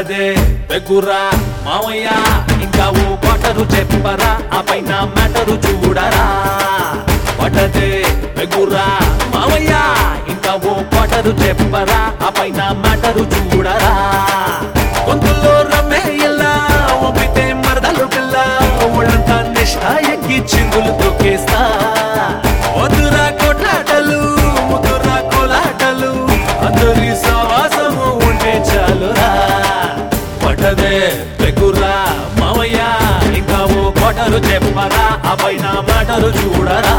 పడ్డదే పెగురా మావయ్య ఇంకా ఓ కొటరు చెప్పరా ఆ పైన మ్యాటరు చూడరా పడ్డదే పెగురా మావయ్య ఇంకా ఓ కొటరు చెప్పరా ఆ పైన మ్యాటరు చూడరా గొంతుల్లో రమ్మే ఇలా ఒప్పితే మరదలు పిల్ల ఒళ్ళంతా నిష్ఠ ఎక్కి చిందులు తొక్కేస్తా వద్దురా కొట్లాటలు ముద్దురా కోలాటలు అందరి సవాసము ఉంటే చాలురా పడ్డదే పెగురా మావయ్య ఇంకా ఓ కొటరు చెప్పరా ఆ పైన మాటలు చూడరా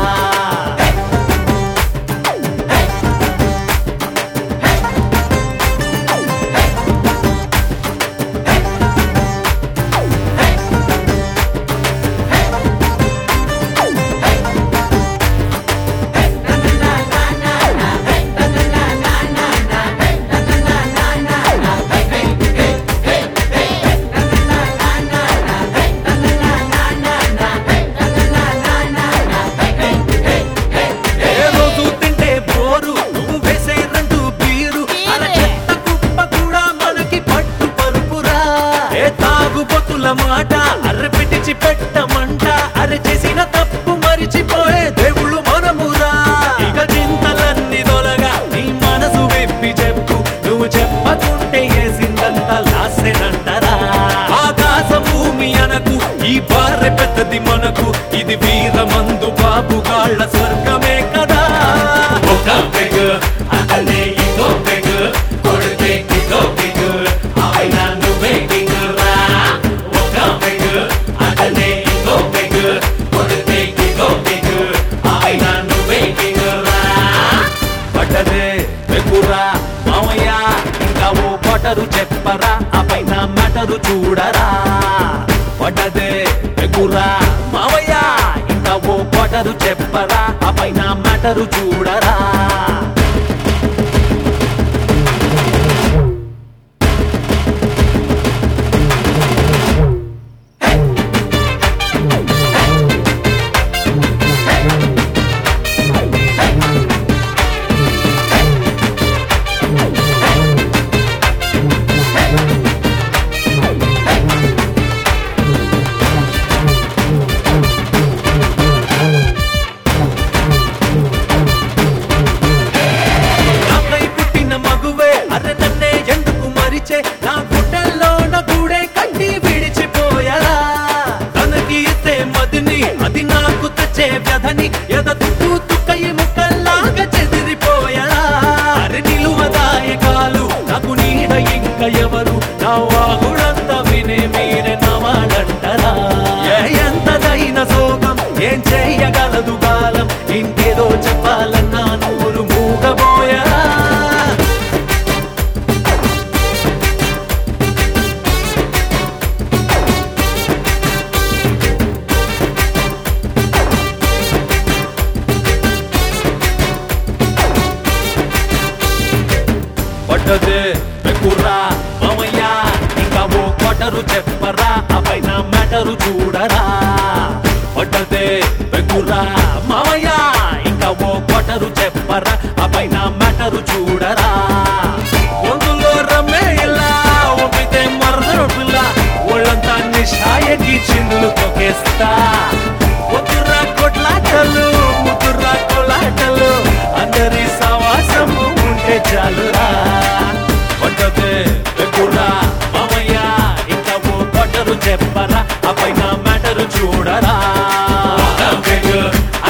మాట అర్రె పెట్టించి పెట్టమంట అరె చేసిన తప్పు మరిచిపోయే దేవుళ్ళు మనమురా ఇక చింతలన్నీ దొలగా నీ మనసు వెప్పి చెప్పు నువ్వు చెప్పకుంటే ఏసిందంతా లాసేనంటారా ఆకాశ భూమి అనకు ఈ బారె పెద్దది మనకు ఇది వీరమందు బాబు గాళ్ళ స్వర్గమే కదా ఒక పెగ్ అతనే ఇంకో పెగ్ కొడితే ఇంకో పెగ్ ఆయన నువ్వే కొటరు చెప్పరా ఆ పైన మ్యాటరు చూడరా పడ్డదే పెగురా మావయ్య ఇంకా ఓ కొటరు చెప్పరా ఆ పైన మ్యాటరు చూడరా నా గుడ్డల్లో నా గూడే కట్టి విడిచిపోయరా తనకి ఇస్తే మదిని అది నాకు తెచ్చే వ్యధని ఎద తుక్కు తుక్కయి ముక్కల్లాగా చెదిరిపోయరా అరే నిలువదాయకాలు నాకు నీడ ఇంకా ఎవరు నా వాగుడంతా వినే మీరే నవాడంటరా ఎంతదైన సోగం ఏం చెయ్యగలదు కాలం ఇంకేదో చెప్పాలన్నా నూరు మూగబోయరా పడ్డదే పెగురా మావయ్య ఇంకా ఓ కొటరు చెప్పరా ఆ పైన మ్యాటరు చూడరా పడ్డదే పెగురా మావయ్య ఇంకా ఓ కొటరు చెప్పరా ఆ పైన మ్యాటరు చూడరా గొంతులో రమ్మే ఇలా ఒప్పితే మరదలు పిల్ల ఒళ్ళంతా నిషాయకి చిందులు తొక్కేస్తా వద్దురా కొట్లాటలు ముద్దురా కోలాటలు అందరి సవాసము ఉంటే చాలురా పడ్డదే పెగురా మావయ్య ఇంకా ఓ కొటరు చెప్పరా ఆ పైన మ్యాటరు చూడరా